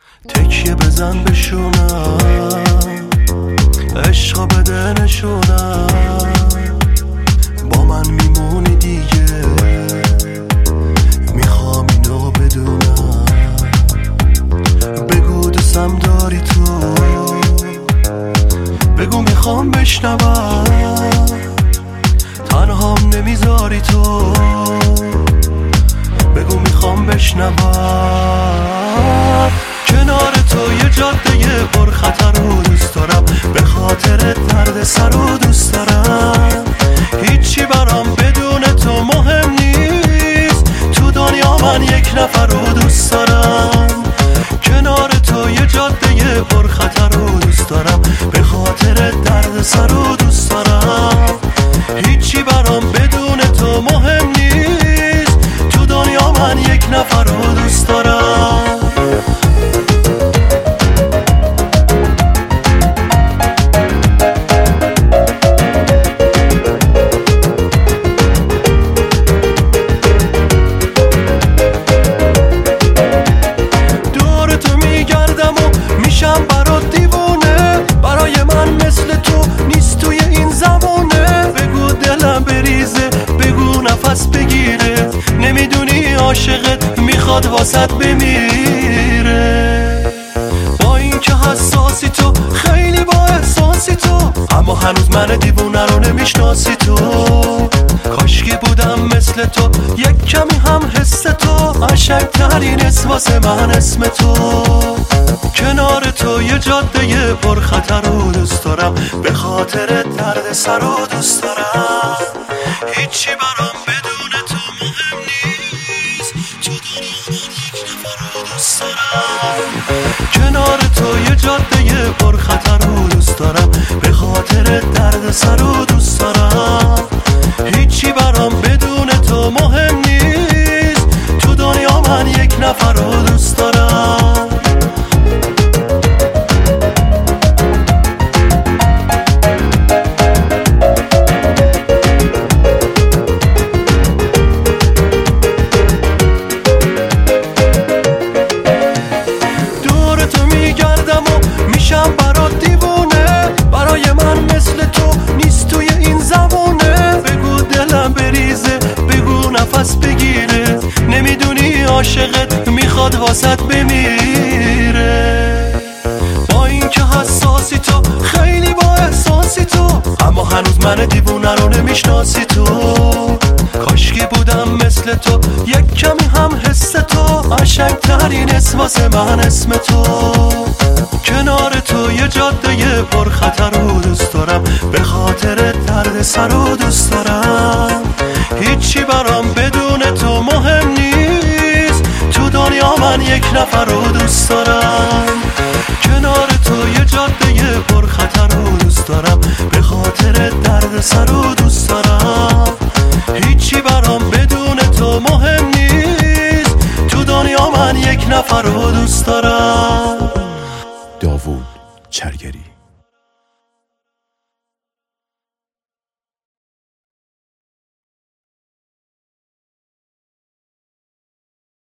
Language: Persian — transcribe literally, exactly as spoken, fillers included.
تکیه بزن بشونم، عشقا بده نشونم، با من میمونی دیگه، میخوام اینو بدونم. بگو دوستم داری تو، بگو میخوام بشنوم، تنهام نمیذاری تو، بگو میخوام بشنوم. کنار تو یه جاده پر خطر رو دوست دارم، به خاطر درد سر رو دوست دارم. هیچی برام بدون تو مهم نیست، تو دنیا من یک نفر رو دوست دارم. کنار تو یه جاده پر خطر رو دوست دارم، به خاطر درد سر رو دوست دارم. هیچی برام بدون تو مهم نیست، تو دنیا من یک نفر رو دوست دارم. میشم برات دیوونه، برای من مثل تو نیست توی این زمانه. بگو دلم بریزه، بگو نفس بگیره، نمیدونی عاشقت میخواد واسط بمیره. با این که حساسی تو، خیلی با احساسی تو، اما هنوز من دیوونه رو نمیشناسی تو. کاشکی بودم مثل تو، یک کمی هم حس تو، قشنگترین اسم واسه من اسم تو. کنار تو یه جاده پر خطر رو دوست دارم، به خاطر درد سر رو دوست دارم. هیچی برام بدون تو مهم نیست، تو دنیا من یک نفر رو دوست دارم. کنار تو یه جاده پر خطر رو دوست دارم، به خاطر درد سر رو دوست دارم. هیچی برام بدون تو مهم نیست، تو دنیا من یک نفر رو دوست دارم. میشم برات دیوونه، برای من مثل تو نیست توی این زمانه. بگو دلم بریزه، بگو نفس بگیره، نمیدونی عاشقت میخواد واسط بمیره. با این که حساسی تو، خیلی با احساسی تو، اما هنوز من دیوونه رو نمیشناسی تو. کاشکی بودم مثل تو، یک کمی هم حس تو، قشنگترین اسم واسه من اسم تو. کنار تو یه جاده پر خطر رو دوست دارم، به خاطر درد سر رو دوست دارم. هیچی برام بدون تو مهم نیست، تو دنیا من یک نفر رو دوست دارم. کنار تو یه جاده پر خطر رو دوست دارم، به خاطر درد سر رو دوست دارم. هیچی برام بدون تو مهم نیست، تو دنیا من یک نفر رو دوست دارم. داوود چرگری.